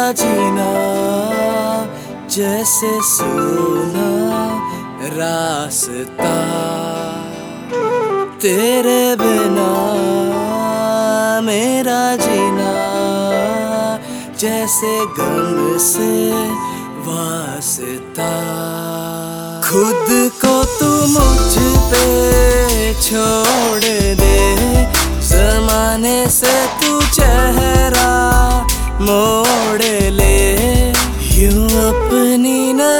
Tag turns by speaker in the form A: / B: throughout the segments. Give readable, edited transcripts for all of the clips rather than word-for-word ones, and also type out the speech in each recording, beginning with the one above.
A: जीना जैसे सोना रास्ता, तेरे बिना मेरा जीना जैसे गम से वास्ता। खुद को तू मुझ पे छोड़ दे, ज़माने से तू चेहरा मोड़ ले, यूं अपनी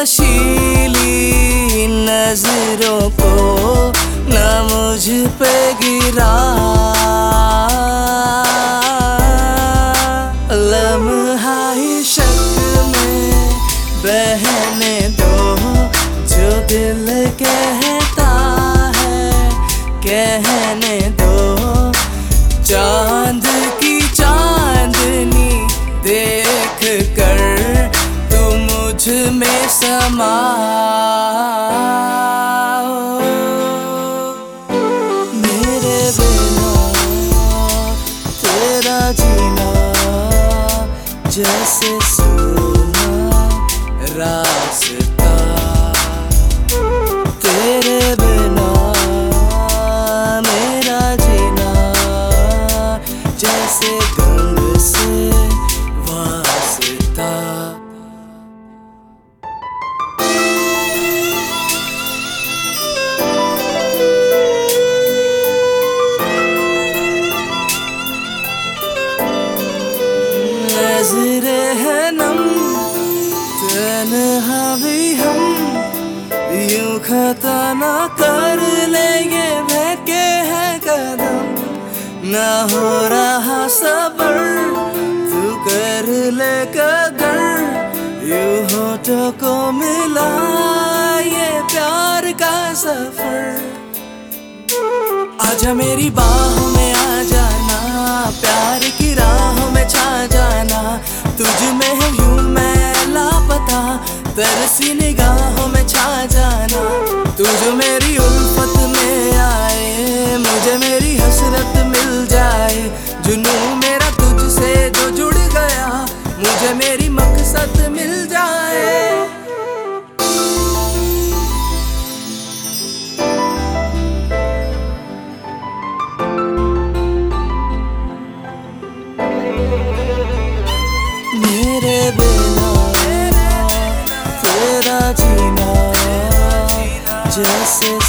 A: नशीली नजरों को ना मुझ पे गिरा। लम्हा ही शक में बहने दो, जो दिल कहता है कहने दो। चांद की चांदनी देख कर तू मुझ में समा। मेरे बिना तेरा जीना जैसे सोना रास्ता, तेरे बिना मेरा जीना जैसे गम से वास्ता। नज़रे हैं नम तन्हा भी हम, यूं खता ना कर लेंगे बहके हैं कदम। ना हो रहा सबर तू कर ले कदर, यूं होठों को मिला ये प्यार का सफर। आजा मेरी बाहों में आ जाना, प्यार की राहों में छा जाना। तुझ में है यूं मैं लापता, तरसी निगाहों में छा जाना। तू जो मेरी उल्फत में आए, मुझे मेरी हसरत मिल जाए। जुनून मेरा तुझसे जो जुड़ गया, मुझे मेरी मकसद मिल जाए। मेरे बिना तेरा जीना जैसे